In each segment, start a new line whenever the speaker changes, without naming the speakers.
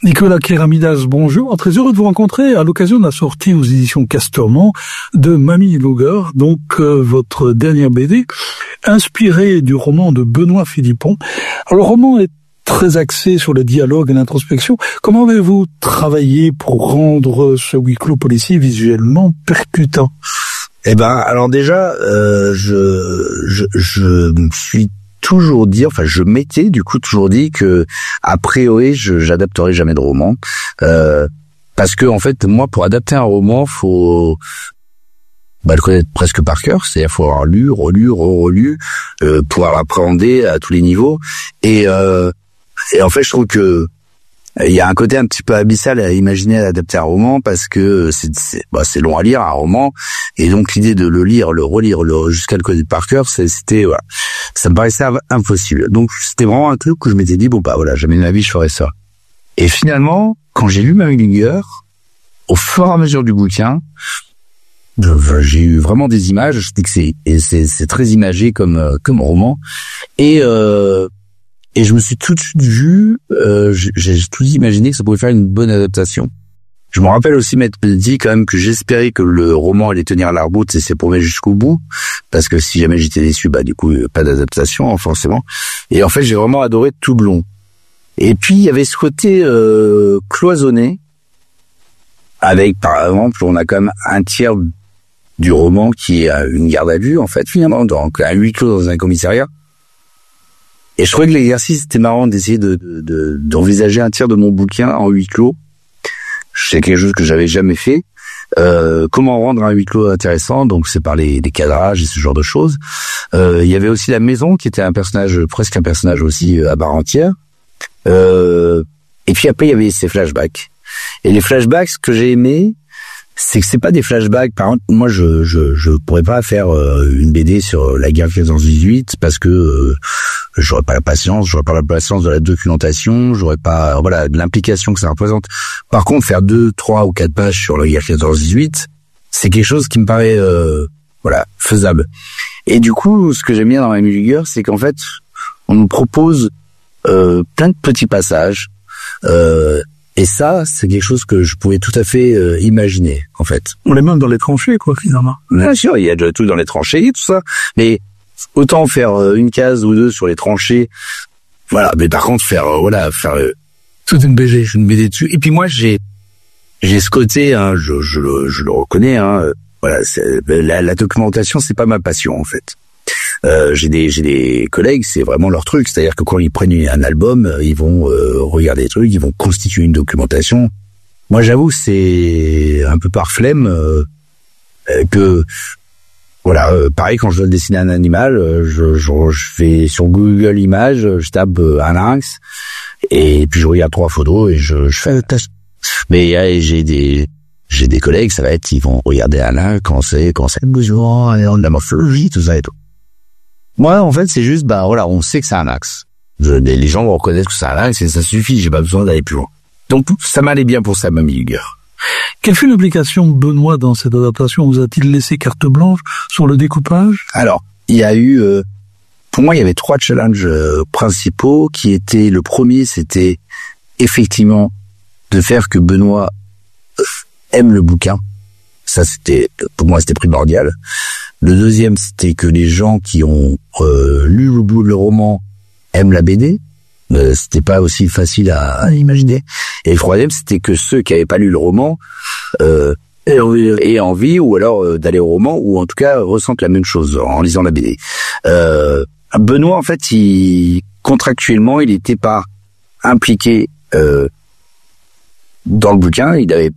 Nicolas Keramidas, bonjour. Très heureux de vous rencontrer à l'occasion de la sortie aux éditions Castorman de Mamie Luger, donc votre dernière BD, inspirée du roman de Benoît Philippon. Alors, le roman est très axé sur le dialogue et l'introspection. Comment avez-vous travaillé pour rendre ce huis clos policier visuellement percutant?
Eh ben, alors déjà, je me suis toujours dit, enfin je m'étais du coup toujours dit que a priori j'adapterai jamais de roman, parce que en fait moi pour adapter un roman faut le connaître presque par cœur, c'est-à-dire faut avoir lu, relu, relu, pouvoir l'appréhender à tous les niveaux et en fait je trouve que il y a un côté un petit peu abyssal à imaginer adapter un roman parce que c'est long à lire un roman et donc l'idée de le lire, le relire, jusqu'à le connaître par cœur, c'était voilà, ça me paraissait impossible. Donc c'était vraiment un truc où je m'étais dit jamais de ma vie je ferais ça. Et finalement, quand j'ai lu Mamie Luger, au fur et à mesure du bouquin, j'ai eu vraiment des images. Je dis que c'est très imagé comme roman et je me suis tout de suite vu, j'ai tout imaginé que ça pouvait faire une bonne adaptation. Je me rappelle aussi m'être dit quand même que j'espérais que le roman allait tenir la route et c'est pour mettre jusqu'au bout, parce que si jamais j'étais déçu, du coup pas d'adaptation forcément. Et en fait j'ai vraiment adoré tout le long. Et puis il y avait ce côté cloisonné, avec par exemple on a quand même un tiers du roman qui est une garde à vue en fait finalement, donc un huis clos dans un commissariat. Et je trouvais que l'exercice était marrant d'essayer d'envisager un tiers de mon bouquin en huis clos. C'est quelque chose que j'avais jamais fait. Comment rendre un huis clos intéressant? Donc c'est par les cadrages et ce genre de choses. Il y avait aussi la maison qui était presque un personnage aussi à part entière. Et puis après il y avait ces flashbacks. Et les flashbacks, ce que j'ai aimé, c'est que c'est pas des flashbacks. Par exemple, moi je pourrais pas faire une BD sur la guerre 14-18 parce que j'aurais pas la patience de la documentation, j'aurais pas de l'implication que ça représente. Par contre, faire 2, 3 ou 4 pages sur la guerre 14-18, c'est quelque chose qui me paraît faisable. Et du coup, ce que j'aime bien dans Mamie Luger, c'est qu'en fait, on nous propose plein de petits passages et ça, c'est quelque chose que je pouvais tout à fait imaginer, en fait.
On est même dans les tranchées, quoi, finalement.
Bien sûr, il y a de tout dans les tranchées et tout ça. Mais autant faire une case ou deux sur les tranchées, mais par contre, faire
toute une BD.
Une BD dessus. Et puis moi, j'ai ce côté, je le reconnais, la documentation, c'est pas ma passion, en fait. J'ai des collègues, c'est vraiment leur truc, c'est-à-dire que quand ils prennent un album, ils vont regarder des trucs, ils vont constituer une documentation. Moi, j'avoue, c'est un peu par flemme que pareil quand je dois dessiner un animal, je vais sur Google Images, je tape un lynx et puis je regarde 3 photos et je fais la tâche. Mais j'ai des collègues, ça va être, ils vont regarder un lynx quand c'est le besoin, la morphologie, tout ça et tout. Moi, en fait, c'est juste, on sait que c'est un axe. Les gens vont reconnaître que c'est un axe et ça suffit, j'ai pas besoin d'aller plus loin. Donc, ça m'allait bien pour ça, Mamie Luger.
Quelle fut l'implication de Benoît dans cette adaptation? Vous a-t-il laissé carte blanche sur le découpage?
Alors, il y a eu, pour moi, il y avait 3 challenges principaux qui étaient, le premier, c'était effectivement de faire que Benoît aime le bouquin. Ça, pour moi, c'était primordial. Le deuxième, c'était que les gens qui ont lu le roman aiment la BD. C'était pas aussi facile à imaginer. Et le troisième, c'était que ceux qui avaient pas lu le roman aient envie, ou alors d'aller au roman, ou en tout cas ressentent la même chose en lisant la BD. Benoît, en fait, contractuellement, il n'était pas impliqué dans le bouquin. Il avait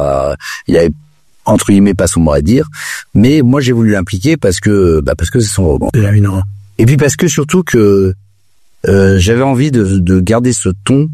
entre guillemets pas son mot à dire, mais moi j'ai voulu l'impliquer parce que c'est son roman. Et puis parce que surtout que j'avais envie de garder ce ton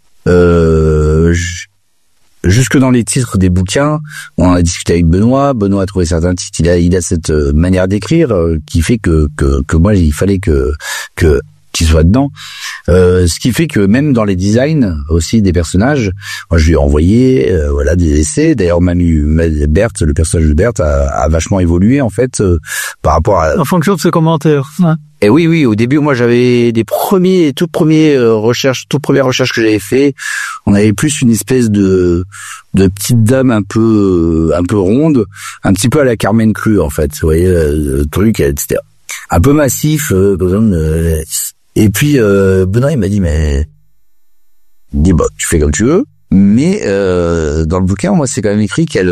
jusque dans les titres des bouquins. On en a discuté avec Benoît a trouvé certains titres, il a cette manière d'écrire qui fait que moi il fallait qu'il soit dedans. Ce qui fait que même dans les designs aussi des personnages, moi je lui ai envoyé des essais. D'ailleurs Berthe, le personnage de Berthe a vachement évolué en fait par rapport à
en fonction de ses commentaires. Hein.
Et oui, au début moi j'avais toutes premières recherches que j'avais fait, on avait plus une espèce de petite dame un peu ronde, un petit peu à la Carmen Crue en fait. Vous voyez le truc, c'était un peu massif et puis Benoît il m'a dit tu fais comme tu veux, mais dans le bouquin moi c'est quand même écrit qu'elle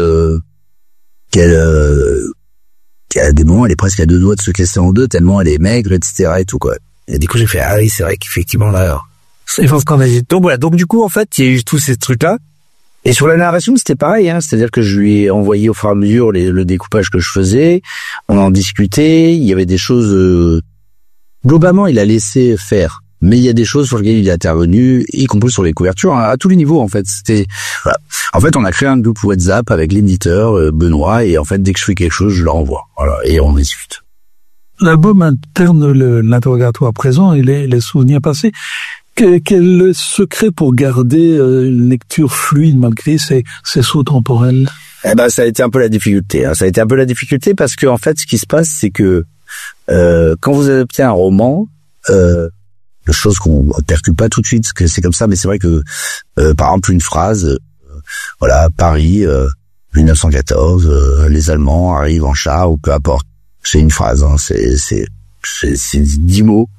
à des moments elle est presque à deux doigts de se casser en deux tellement elle est maigre, etc. et tout quoi. Et du coup j'ai fait oui c'est vrai qu'effectivement là
il faut qu'on aille. Donc voilà, donc du coup en fait il y a eu tous ces trucs là.
Et sur la narration, c'était pareil, hein. C'est-à-dire que je lui ai envoyé au fur et à mesure le découpage que je faisais. On en discutait. Il y avait des choses. Globalement, il a laissé faire, mais il y a des choses sur lesquelles il est intervenu, y compris sur les couvertures, à tous les niveaux. En fait, voilà. En fait, on a créé un groupe WhatsApp avec l'éditeur Benoît, et en fait, dès que je fais quelque chose, je leur envoie. Voilà, et on discute.
L'album interne l'interrogatoire présent et les souvenirs passés. Quel est le secret pour garder une lecture fluide malgré ces sauts temporels?
Ça a été un peu la difficulté. Hein. Ça a été un peu la difficulté parce que en fait, ce qui se passe, c'est que quand vous adoptez un roman, chose qu'on ne percute pas tout de suite, parce que c'est comme ça, mais c'est vrai que par exemple une phrase, Paris, 1914, les Allemands arrivent en char ou peu importe. C'est une phrase, hein, c'est 10 mots.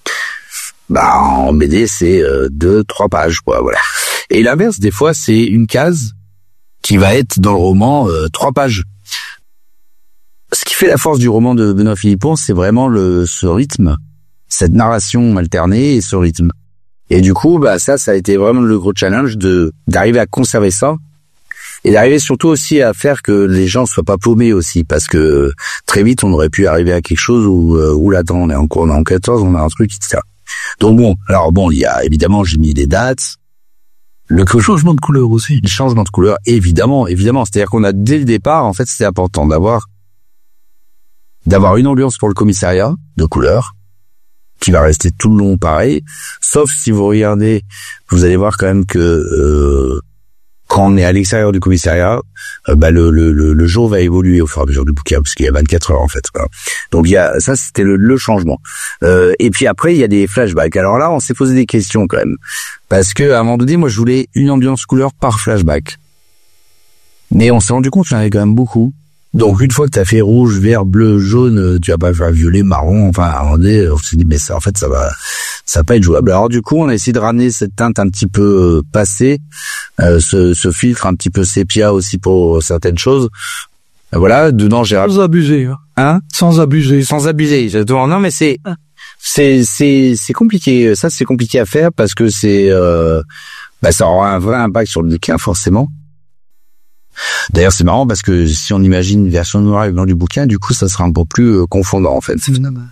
En BD, c'est 2-3 pages, quoi, voilà. Et l'inverse, des fois, c'est une case qui va être dans le roman 3 pages. Ce qui fait la force du roman de Benoît Philippon, c'est vraiment ce rythme, cette narration alternée et ce rythme. Et du coup, ça a été vraiment le gros challenge d'arriver à conserver ça et d'arriver surtout aussi à faire que les gens soient pas paumés aussi, parce que très vite, on aurait pu arriver à quelque chose où là, attends, on est en 14, on a un truc, etc. Donc il y a évidemment, j'ai mis des dates.
Le changement de couleur aussi.
Le changement de couleur, évidemment. C'est-à-dire qu'on a, dès le départ, en fait, c'était important d'avoir une ambiance pour le commissariat de couleur, qui va rester tout le long pareil. Sauf si vous regardez, vous allez voir quand même que, quand on est à l'extérieur du commissariat, le jour va évoluer au fur et à mesure du bouquin, parce qu'il y a 24 heures en fait. Voilà. Donc ça c'était le changement. Et puis après il y a des flashbacks. Alors là on s'est posé des questions quand même, parce que à un moment donné moi je voulais une ambiance couleur par flashback, mais on s'est rendu compte qu'il y en avait quand même beaucoup. Donc une fois que t'as fait rouge, vert, bleu, jaune, tu vas pas faire violet, marron, enfin à un moment donné, on s'est dit mais ça en fait ça va pas être jouable. Alors du coup on a essayé de ramener cette teinte un petit peu passée, ce filtre un petit peu sépia aussi pour certaines choses. Voilà, dedans j'ai
sans abuser,
hein, sans abuser. Non mais c'est compliqué. Ça c'est compliqué à faire parce que ça aura un vrai impact sur le bouquin forcément. D'ailleurs, c'est marrant parce que si on imagine une version noire et blanc du bouquin, du coup, ça sera un peu plus confondant en fait.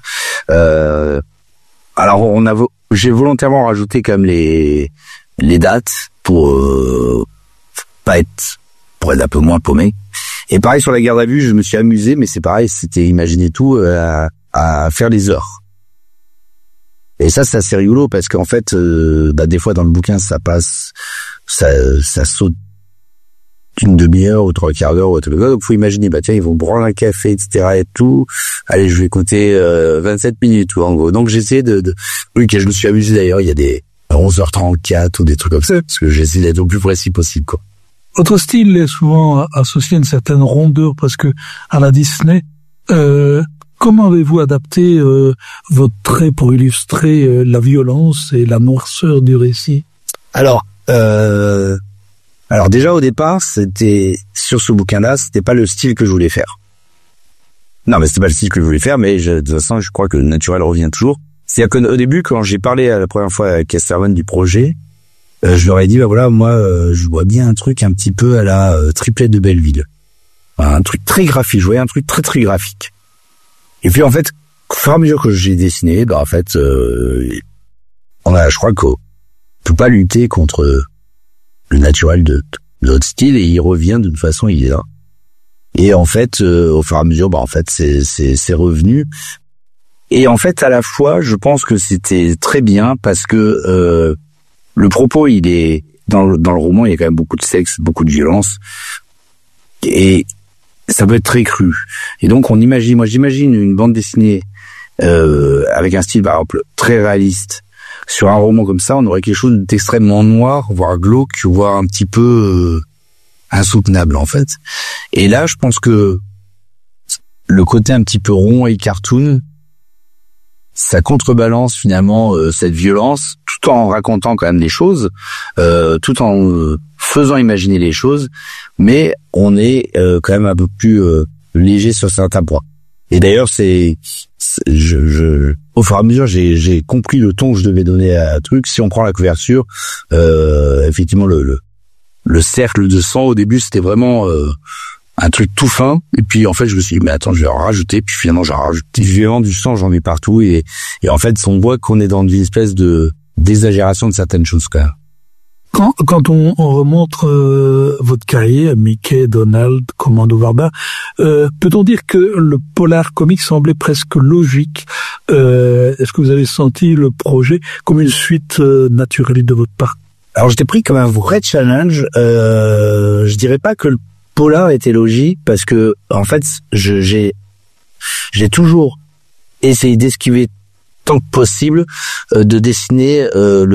Alors, j'ai volontairement rajouté quand même les dates pour être un peu moins paumé. Et pareil sur la garde à vue, je me suis amusé, mais c'est pareil, c'était imaginer tout à faire les heures. Et ça, c'est assez rigolo parce qu'en fait, des fois dans le bouquin, ça passe, ça saute une demi-heure ou 3/4 d'heure ou tout. Donc faut imaginer, tiens, ils vont prendre un café, etc. et tout. Allez, je vais compter 27 minutes ou en gros. Donc j'ai essayé oui, que je me suis amusé d'ailleurs, il y a des 11h34 ou des trucs comme ça, parce que j'ai essayé d'être le plus précis possible, quoi.
Votre style est souvent associé à une certaine rondeur presque à la Disney. Comment avez-vous adapté votre trait pour illustrer la violence et la noirceur du récit?
Alors déjà au départ, c'était sur ce bouquin-là, c'était pas le style que je voulais faire. Non, mais c'était pas le style que je voulais faire, mais de toute façon, je crois que le naturel revient toujours. C'est-à-dire qu'au début, quand j'ai parlé la première fois à Casterman du projet, je leur ai dit, moi, je vois bien un truc un petit peu à la Triplette de Belleville. Un truc très graphique, je voyais un truc très très graphique. Et puis en fait, au fur et à mesure que j'ai dessiné, je crois qu'on peut pas lutter contre le naturel de notre style, et il revient d'une façon, il est là. Et en fait, au fur et à mesure, c'est revenu. Et en fait, à la fois, je pense que c'était très bien parce que le propos, il est dans le roman, il y a quand même beaucoup de sexe, beaucoup de violence, et ça peut être très cru. Et donc, j'imagine une bande dessinée avec un style, par exemple, très réaliste. Sur un roman comme ça, on aurait quelque chose d'extrêmement noir, voire glauque, voire un petit peu insoutenable, en fait. Et là, je pense que le côté un petit peu rond et cartoon, ça contrebalance finalement cette violence, tout en racontant quand même les choses, tout en faisant imaginer les choses, mais on est quand même un peu plus léger sur certains points. Et d'ailleurs, au fur et à mesure, j'ai compris le ton que je devais donner à un truc. Si on prend la couverture, effectivement, le cercle de sang au début, c'était vraiment un truc tout fin. Et puis en fait, je me suis dit, mais attends, je vais en rajouter. Puis finalement, j'ai rajouté vraiment du sang, j'en ai partout. Et en fait, on voit qu'on est dans une espèce de d'exagération de certaines choses quand même.
Quand on remonte votre carrière, Mickey, Donald, Commando Varda, peut-on dire que le polar comique semblait presque logique? Est-ce que vous avez senti le projet comme une suite naturelle de votre part?
Alors, j'étais pris comme un vrai challenge. Je dirais pas que le polar était logique parce que, en fait, j'ai toujours essayé d'esquiver tant que possible de dessiner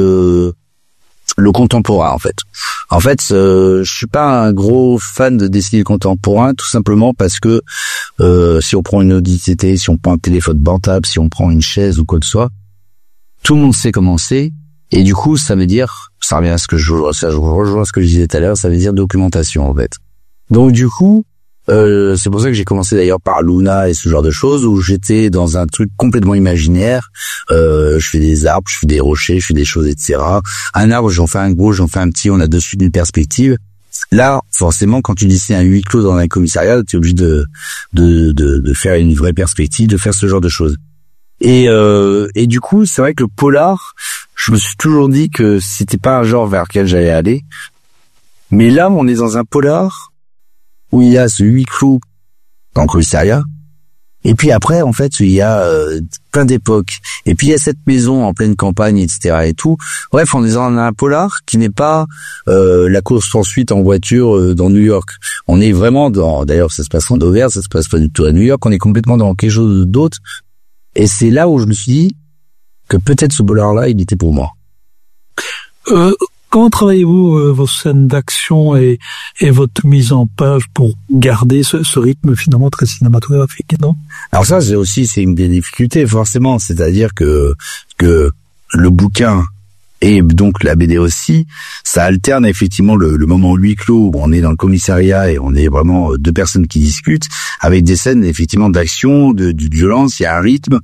le contemporain, en fait. En fait, je suis pas un gros fan de dessiner le contemporain, tout simplement parce que si on prend une audicité, si on prend un téléphone portable, si on prend une chaise ou quoi que ce soit, tout le monde sait comment c'est, et du coup, ça veut dire, ça revient à ce que je rejoins ce que je disais tout à l'heure, ça veut dire documentation, en fait. Donc, du coup, c'est pour ça que j'ai commencé d'ailleurs par Luna et ce genre de choses, où j'étais dans un truc complètement imaginaire. Je fais des arbres, je fais des rochers, je fais des choses, etc. Un arbre, j'en fais un gros, j'en fais un petit, on a dessus une perspective. Là, forcément, quand tu dessines un huis clos dans un commissariat, tu es obligé de faire une vraie perspective, de faire ce genre de choses. Et du coup, c'est vrai que le polar, je me suis toujours dit que c'était pas un genre vers lequel j'allais aller. Mais là, on est dans un polar où il y a ce huis clos dans le commissariat, et puis après, en fait, il y a plein d'époques, et puis il y a cette maison en pleine campagne, etc. et tout. Bref, on est dans un polar qui n'est pas la course-poursuite en voiture dans New York. On est vraiment dans, d'ailleurs, ça se passe en Auvergne, ça se passe pas du tout à New York, on est complètement dans quelque chose d'autre, et c'est là où je me suis dit que peut-être ce polar-là, il était pour moi.
Comment travaillez-vous vos scènes d'action et votre mise en page pour garder ce rythme finalement très cinématographique, non?
Alors ça, c'est une des difficultés forcément, c'est-à-dire que le bouquin et donc la BD aussi, ça alterne effectivement le moment huis clos où on est dans le commissariat et on est vraiment deux personnes qui discutent, avec des scènes effectivement d'action, de violence, il y a un rythme.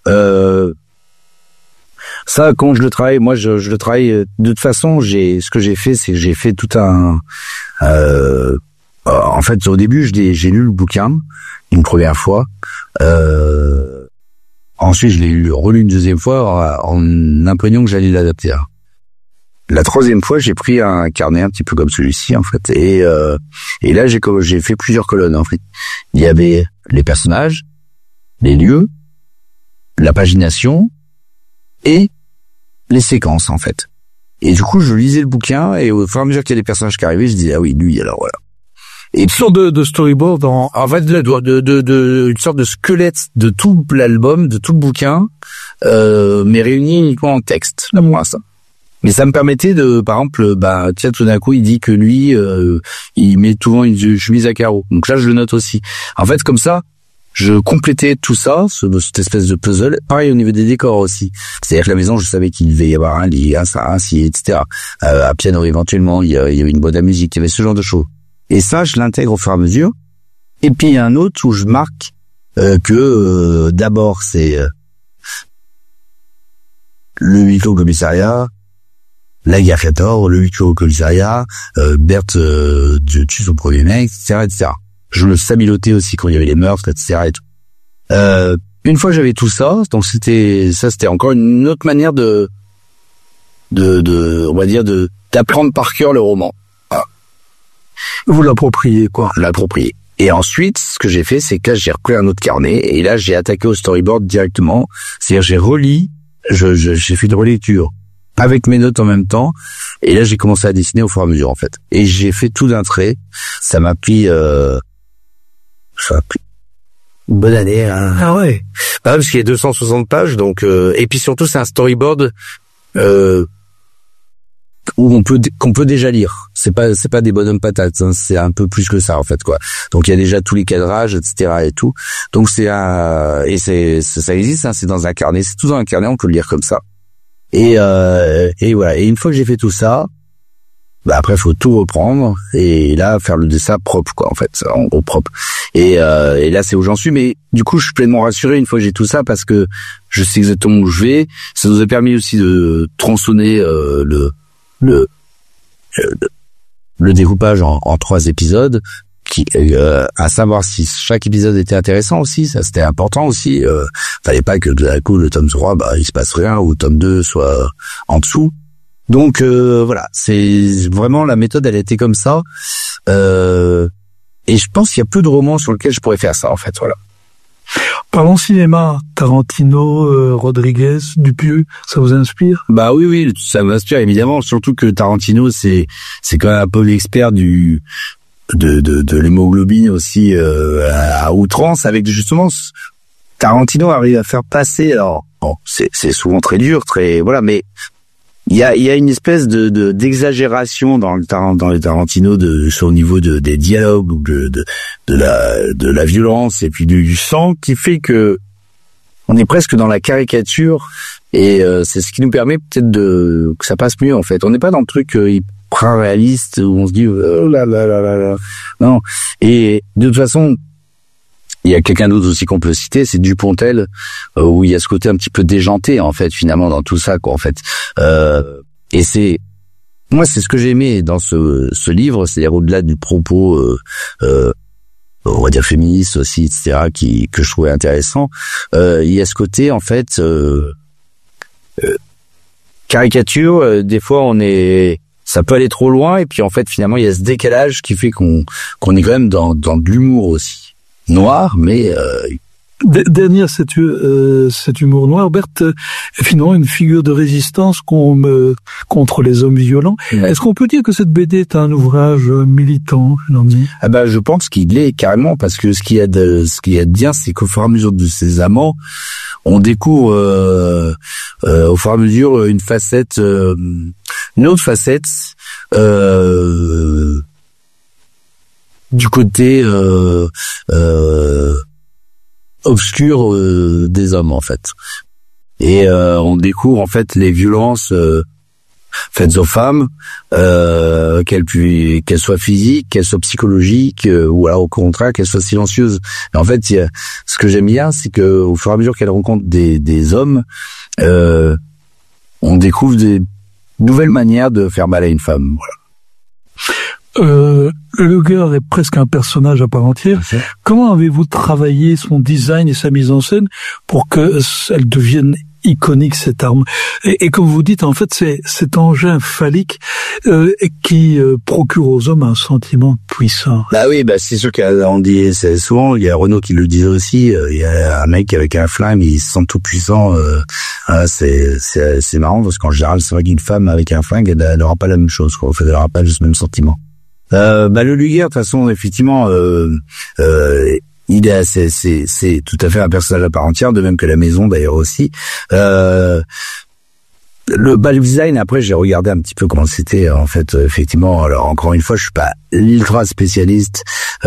Ça, quand je le travaille, moi, je le travaille de toute façon. Ce que j'ai fait, c'est que j'ai fait tout un. En fait, au début, j'ai lu le bouquin une première fois. Ensuite, je l'ai relu une deuxième fois en imprégnant que j'allais l'adapter. La troisième fois, j'ai pris un carnet un petit peu comme celui-ci, en fait, et là, j'ai fait plusieurs colonnes. En fait, il y avait les personnages, les lieux, la pagination et les séquences, en fait. Et du coup, je lisais le bouquin, et au fur et à mesure qu'il y a des personnages qui arrivaient, je disais, ah oui, lui, alors voilà.
Et une sorte de storyboard
en fait, une sorte de squelette de tout l'album, de tout le bouquin, mais réuni uniquement en texte. Là, moi, ça. Mais ça me permettait de, par exemple, tiens, tout d'un coup, il dit que lui, il met souvent une chemise à carreaux. Donc là, je le note aussi. En fait, comme ça, je complétais tout ça, cette espèce de puzzle. Pareil au niveau des décors aussi. C'est-à-dire que la maison, je savais qu'il devait y avoir un lit, un ça, un ci, etc. Un piano éventuellement, il y avait une boîte à musique, il y avait ce genre de choses. Et ça, je l'intègre au fur et à mesure. Et puis il y a un autre où je marque que d'abord c'est le huis clos au commissariat, la guerre 14, le huis clos au commissariat, Berthe tue son premier mec, etc., etc. Je le sabilotais aussi quand il y avait les meurtres, etc. et tout. Une fois j'avais tout ça, donc c'était encore une autre manière de on va dire d'apprendre par cœur le roman.
Vous l'appropriez, quoi.
L'approprier. Et ensuite, ce que j'ai fait, c'est que là, j'ai repris un autre carnet et là, j'ai attaqué au storyboard directement. C'est-à-dire, j'ai fait une relecture avec mes notes en même temps. Et là, j'ai commencé à dessiner au fur et à mesure, en fait. Et j'ai fait tout d'un trait. Ça m'a pris une bonne année. Hein.
Ah ouais. Bah, parce qu'il y a 260 pages, donc et puis surtout, c'est un storyboard
où qu'on peut déjà lire. C'est pas des bonhommes patates, hein, c'est un peu plus que ça en fait quoi. Donc il y a déjà tous les cadrages, etc. et tout. Donc ça existe, hein, c'est dans un carnet, c'est tout dans un carnet, on peut le lire comme ça. Et voilà. Et une fois que j'ai fait tout ça, bah après faut tout reprendre et là faire le dessin propre quoi en fait, en gros propre. Et là c'est où j'en suis, mais du coup je suis pleinement rassuré une fois que j'ai tout ça parce que je sais exactement où je vais. Ça nous a permis aussi de tronçonner le découpage en 3 épisodes, à savoir si chaque épisode était intéressant aussi, ça c'était important aussi. Fallait pas que d'un coup le tome 3 il se passe rien ou le tome 2 soit en dessous. Donc voilà, c'est vraiment la méthode, elle était comme ça. Et je pense qu'il y a peu de romans sur lesquels je pourrais faire ça en fait, voilà.
Parlons cinéma, Tarantino, Rodriguez, Dupieux, ça vous inspire?
Bah oui, ça m'inspire évidemment, surtout que Tarantino c'est quand même un peu l'expert de l'hémoglobine aussi à outrance, avec justement Tarantino arrive à faire passer, alors bon, c'est souvent très dur, très voilà, mais il y a une espèce d'exagération dans les Tarantino au niveau des dialogues ou de la violence et puis du sang qui fait que on est presque dans la caricature et c'est ce qui nous permet peut-être que ça passe mieux en fait. On n'est pas dans le truc hyper réaliste où on se dit oh là là là là là. Non. Et de toute façon, il y a quelqu'un d'autre aussi qu'on peut citer, c'est Dupontel, où il y a ce côté un petit peu déjanté en fait finalement dans tout ça quoi en fait. Et c'est ce que j'ai aimé dans ce livre, c'est-à-dire au-delà du propos on va dire féministe aussi, etc., que je trouvais intéressant. Il y a ce côté en fait caricature. Des fois ça peut aller trop loin et puis en fait finalement il y a ce décalage qui fait qu'on est quand même dans de l'humour aussi. Noir, mais
derrière cet humour noir, Berthe est finalement une figure de résistance contre les hommes violents. Ouais. Est-ce qu'on peut dire que cette BD est un ouvrage militant, Jean-Denis ?
Ah bah je pense qu'il l'est carrément, parce que ce qu'il y a de bien, c'est qu'au fur et à mesure de ses amants, on découvre au fur et à mesure une autre facette du côté obscur des hommes en fait, et on découvre en fait les violences faites aux femmes, qu'elles soient physiques, qu'elles soient psychologiques, ou alors au contraire qu'elles soient silencieuses. Et en fait, ce que j'aime bien, c'est que au fur et à mesure qu'elles rencontrent des hommes, on découvre des nouvelles manières de faire mal à une femme. Voilà.
Le Luger est presque un personnage à part entière. Okay. Comment avez-vous travaillé son design et sa mise en scène pour que elle devienne iconique, cette arme? Et comme vous dites, en fait, c'est cet engin phallique qui procure aux hommes un sentiment puissant.
Bah oui, c'est sûr qu'on dit souvent, il y a Renaud qui le disait aussi, il y a un mec avec un flingue, il se sent tout puissant. C'est marrant parce qu'en général, c'est vrai qu'une femme avec un flingue, elle n'aura pas la même chose, quoi. En fait, elle n'aura pas le même sentiment. Le Luger, de toute façon, effectivement, c'est tout à fait un personnage à part entière, de même que la maison d'ailleurs aussi. Le design, après j'ai regardé un petit peu comment c'était en fait, effectivement. Alors encore une fois, je suis pas l'ultra spécialiste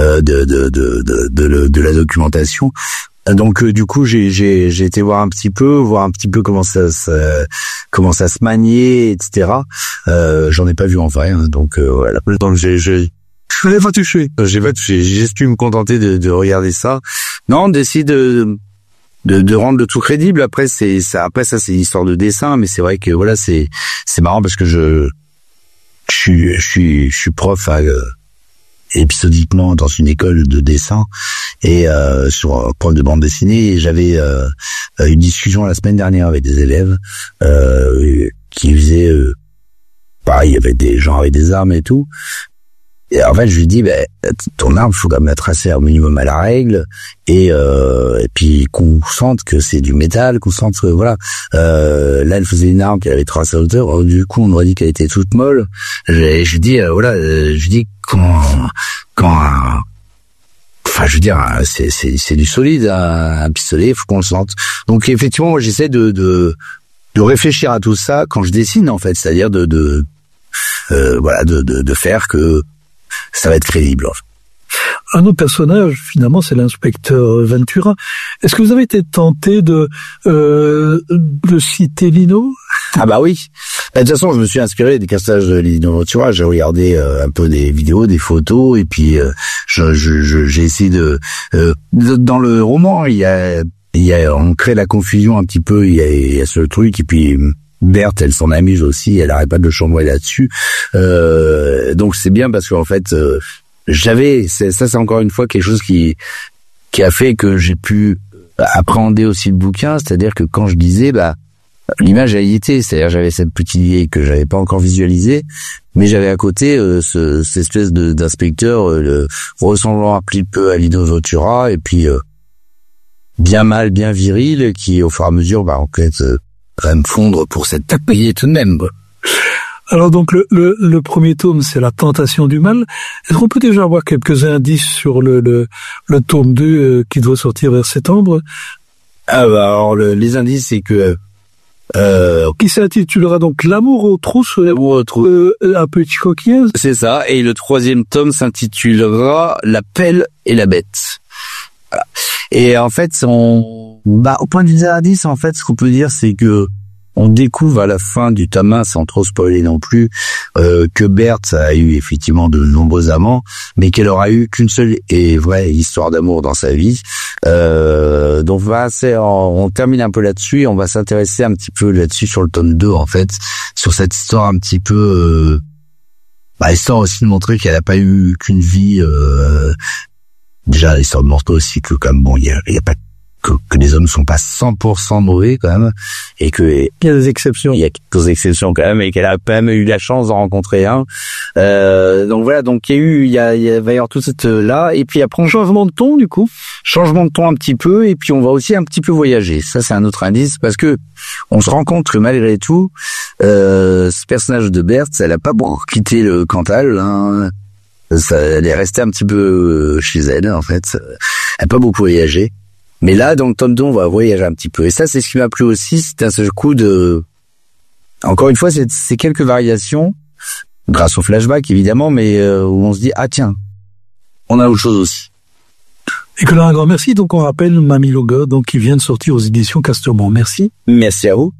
de la documentation. Donc du coup j'ai été voir un petit peu comment ça se maniait, etc. J'en ai pas vu en vrai, hein, donc voilà. Donc j'ai pas touché. J'ai juste dû me contenter de regarder ça. Non, d'essayer de rendre le tout crédible. Après c'est une histoire de dessin, mais c'est vrai que voilà, c'est marrant parce que je suis prof épisodiquement dans une école de dessin et sur un prof de bande dessinée, et j'avais une discussion la semaine dernière avec des élèves qui faisaient pareil, il y avait des gens avec des armes et tout, Et en fait, je lui dis, ton arme, faut quand même la tracer au minimum à la règle, et puis qu'on sente que c'est du métal, qu'on sente que voilà. Là, elle faisait une arme qui avait tracé à hauteur. Alors, du coup, on aurait dit qu'elle était toute molle. Je dis, je dis enfin, je veux dire, c'est du solide, un pistolet, faut qu'on le sente. Donc, effectivement, moi, j'essaie de réfléchir à tout ça quand je dessine, en fait, c'est-à-dire de faire que ça va être crédible.
Un autre personnage, finalement, c'est l'inspecteur Ventura. Est-ce que vous avez été tenté de citer Lino?
Ah bah oui. De toute façon, je me suis inspiré des cassages de Lino Ventura. J'ai regardé un peu des vidéos, des photos, et puis j'ai essayé de dans le roman, on crée la confusion un petit peu. Il y a ce truc, et puis Berthe, elle s'en amuse aussi. Elle arrête pas de le chambrer là-dessus. Donc c'est bien parce qu'en fait. C'est encore une fois quelque chose qui a fait que j'ai pu appréhender aussi le bouquin, c'est-à-dire que quand je disais, l'image elle y était, c'est-à-dire j'avais cette petite idée que j'avais pas encore visualisée, mais j'avais à côté cette espèce d'inspecteur ressemblant un petit peu à Lino Ventura, et puis bien mâle, bien viril, qui au fur et à mesure en fait va me fondre pour cette tapée tout de même.
Alors donc le premier tome, c'est La Tentation du Mal. Est-ce qu'on peut déjà avoir quelques indices sur le tome 2 qui doit sortir vers septembre?
Alors les indices, c'est que
qui s'intitulera donc L'amour aux trousses, un petit coquin.
C'est ça. Et le troisième tome s'intitulera La Pelle et la Bête. Voilà. Et en fait, au point de vue des indices, en fait, ce qu'on peut dire, c'est que on découvre à la fin du tome 1, sans trop spoiler non plus, que Berthe a eu effectivement de nombreux amants, mais qu'elle aura eu qu'une seule et vraie histoire d'amour dans sa vie. Donc on termine un peu là-dessus, et on va s'intéresser un petit peu là-dessus sur le tome 2, en fait, sur cette histoire un petit peu... histoire aussi de montrer qu'elle n'a pas eu qu'une vie... Déjà, l'histoire de montrer aussi que comme il y a pas que les hommes sont pas 100% mauvais quand même, et que
il y a des exceptions.
Il y a quelques exceptions quand même, et qu'elle a quand même eu la chance d'en rencontrer un. Donc voilà, donc il va y avoir tout cette là, et puis après changement de ton, du coup, changement de ton un petit peu, et puis on va aussi un petit peu voyager. Ça, c'est un autre indice, parce que on se rend compte que malgré tout, ce personnage de Berthe, elle a pas beaucoup quitté le Cantal, hein. Elle est restée un petit peu chez elle, en fait. Elle a pas beaucoup voyagé. Mais là, dans le tome 2, on va voyager un petit peu. Et ça, c'est ce qui m'a plu aussi, c'est un seul coup de... Encore une fois, c'est quelques variations, grâce au flashback, évidemment, mais où on se dit, tiens, on a autre chose aussi.
Et que là, un grand merci. Donc, on rappelle Mamie Loger, donc, qui vient de sortir aux éditions Casterman. Merci.
Merci à vous.